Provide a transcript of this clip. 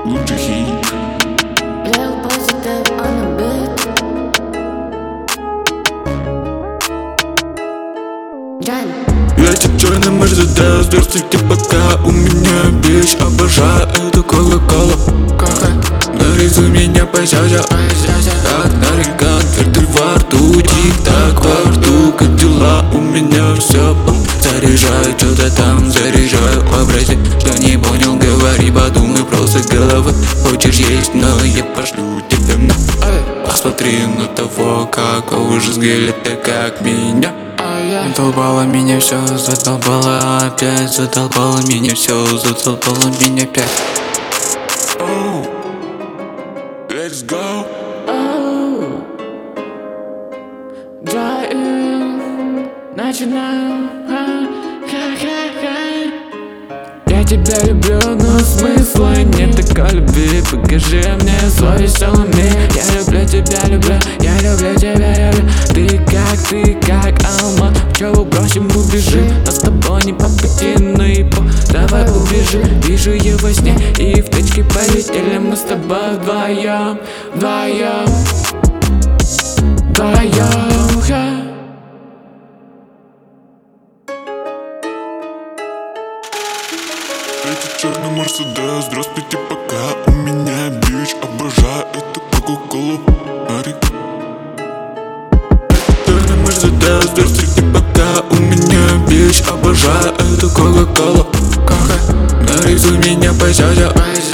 Лучший хит. Real positive on the beat. Джан. Ветер черный Мерседес, здравствуйте, пока у меня вещь. Обожаю эту кока-колу. Нарисуй меня посядя, как нариган, твердый во рту, тик-так во рту. Как дела? У меня все. Заряжаю, что-то там заряжаю. Вообрази, что не понял, говори, подумай просто головы. Хочешь есть, но я пошлю тебя на. Посмотри на того, какого же взгляда, как меня. Задолбало меня все, задолбало опять, задолбало меня все, задолбало меня опять. Oh, let's go. Oh, Драйв, начинаем. Я тебя люблю, но смысла нет такой любви. Покажи мне свой веселый мир. Я люблю тебя, люблю, я люблю тебя, люблю. Ты как алмаз, пчелу бросим, убежи. Нас с тобой не по пути, но и по. Давай убежи, вижу ее во сне. И в тачке полетели мы с тобой вдвоем, вдвоем, вдвоем. Это черный Мерседес, здравствуйте, пока у меня бич. Обожаю эту кока-колу. Черный Мерседес, здравствуйте, пока у меня бич. Обожаю эту кока-колу. Нарисуй меня посядя.